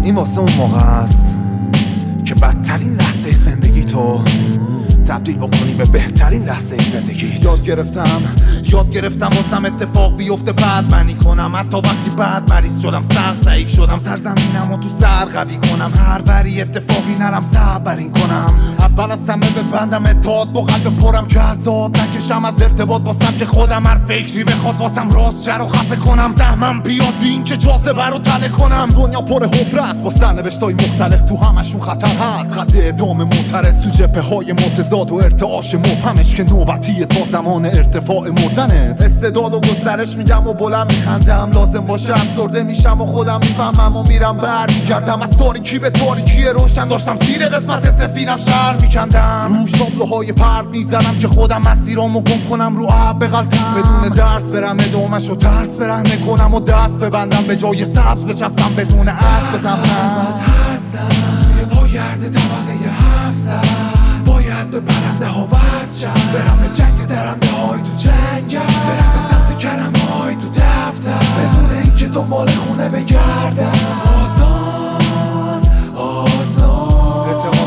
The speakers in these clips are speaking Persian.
این واسه اون موقع است که بدترین لحظه زندگی تو تبدیل بکنی به بهترین لحظه زندگی. یاد گرفتم واسم اتفاق بیفته بعد منی کنم، حتی وقتی بعد مریض شدم ضعیف شدم، سرزمینم و تو سر قوی کنم، هر وری اتفاقی نرم صبرین کنم، اول از همه ببندم اتحاد با قلب پرم که عذاب نکشم از ارتباط با سبک خودم، هر فکری بخواد واسم راست شر و خفه کنم، سهمم بیاد بین که جاذبه رو تله کنم. دنیا پر حفره است با سرنوشتای مختلف، تو همشون خطر هست، خط اعدام معترض تو جبهه‌های متضاد و ارتعاش مبهمش که نوبتیه تا زمان ارتفاع مردنت. استعداد و گسترش میگم و بلند میخندم، لازم باشه افسرده میشم و خودم میفهمم و میرم برمیگردم از تاریکی به تاریکی روشن، داشتم زیر قسمت سفینم شهر میکندم، روش تابلوهای پرد میزنم که خودم مسیرامو گم کنم رو آب بغلطم، بدون درس برم ادامه‌شو ترس برهنه کنم و دست ببندم به جای سبز بچسبم بدون اسب تمام. پاگرد طبقه هفت باید به برنده ها وصل شم، برم به جنگ درنده های تو جنگم، برم به سمت کرم های تو دفتر، بدون اینکه دنبال خونه بگردم. آزاد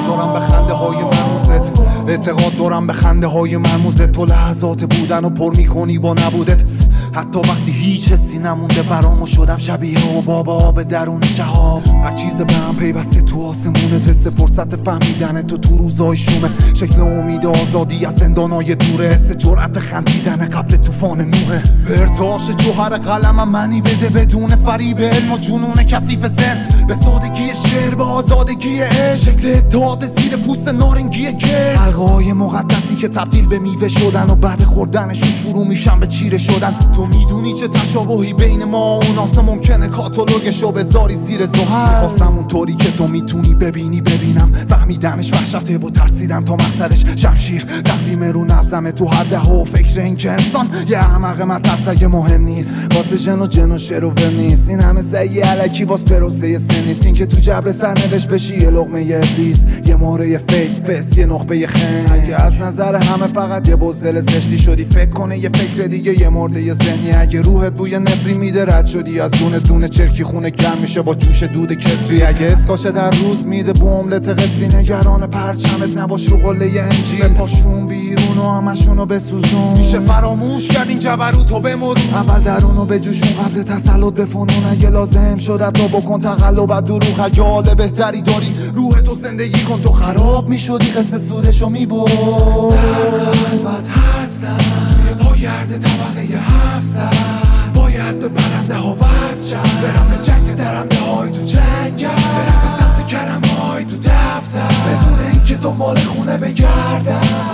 اعتقاد دارم به خنده های مرموزت، تو لحظات بودن و پر میکنی با نبودت، حتی وقتی هیچ حسی نمونده برامو شدم شبیه و بابا به درون شهاب، هر چیز به هم پیوسته تو آسمونت، حس فرصت فهمیدن تو روزای شومه، شکل امید آزادی از زندانای دوره، حس جرأت خندیدن قبل طوفان نوحه، به ارتعاش جوهر قلمم منی بده بدون فریب علم و جنون کثیف ذهن، به سادگی شعر به آزادگی عشق، شکل اتحاد زیر پوست نارنگی گرد، حلقه‌های مقدسی که تبدیل به میوه شدن و بعد خوردنشون شروع میشن به چیره شدن. تو میدونی چه تشابهی بین ما و اوناسه ممکنه کاتالوگشو بذاری زیر زحل، خواستم اونطوری که تو میتونی ببینی ببینم، فهمیدنش وحشته و ترسیدن تا مقصدش شمشیر تقویم رو نبزمه تو هر دهه و فکر این که انسان یه احمق مترسه مهم نیست، واسه جن و شعر و ول نیست، این همه سعی الکی واس پروسه سن نیست، این که تو جبر سرنوشت بشی یه لقمه ابلیس، یه مهره فیک فس، یه نخبه خن، اگه از نظر همه فقط یه بزدل زشتی شدی فکر کنه یه فکر دیگه یه مرده ذهنی، اگه روحت بوی نفری میده رد شدی از دونه چرکی خونه گرم میشه با جوش دود کتری، اگه اسکاشه در روز میده بوملت قصری، نگران پرچمت نباش رو قله انجیل، پاشون بیرون و همشونو بسوزون، میشه فراموش کرد این جبروتو بمرون، اول درونو بجوشون قبل تسلط بفنون، اگه لازم شد تو بکن تقلب از دروغ، اگه حال بهتری داری روحتو زندگی کن، تو خراب میشدی قصه سودشو میبرد، در خلوت هستم توی پاگرد طبقه هفت، باید به برنده ها وصل شم، برم به جنگ درنده های تو جنگم، برم به سمت کرم های تو دفتر، بدون اینکه دنبال خونه بگردم.